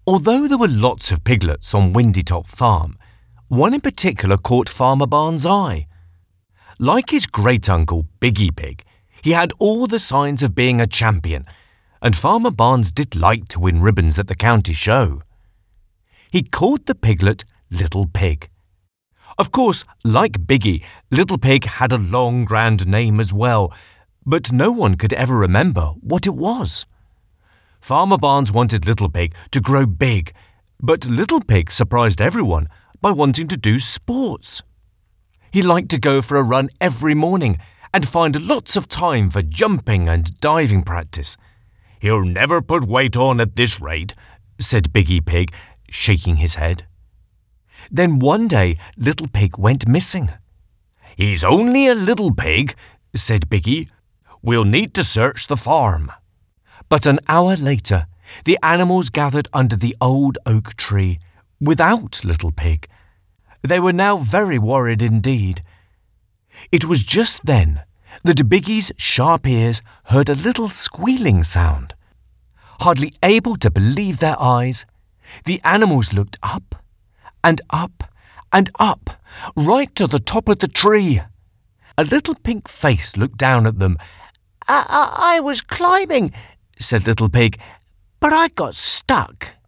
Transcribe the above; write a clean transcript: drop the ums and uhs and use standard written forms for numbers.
Although there were lots of piglets on Windytop Farm, one in particular caught Farmer Barnes' eye. Like his great-uncle Biggie Pig, he had all the signs of being a champion, and Farmer Barnes did like to win ribbons at the county show. He called the piglet Little Pig. Of course, like Biggie, Little Pig had a long, grand name as well, but no one could ever remember what it was. Farmer Barnes wanted Little Pig to grow big, but Little Pig surprised everyone by wanting to do sports. He liked to go for a run every morning and find lots of time for jumping and diving practice. "He'll never put weight on at this rate," said Biggie Pig, shaking his head. Then one day Little Pig went missing. "He's only a little pig," said Biggie. "We'll need to search the farm." But an hour later, the animals gathered under the old oak tree without Little Pig. They were now very worried indeed. It was just then that Biggie's sharp ears heard a little squealing sound. Hardly able to believe their eyes, the animals looked up and up and up, right to the top of the tree. A little pink face looked down at them. I was climbing," said Little Pig, "but I got stuck."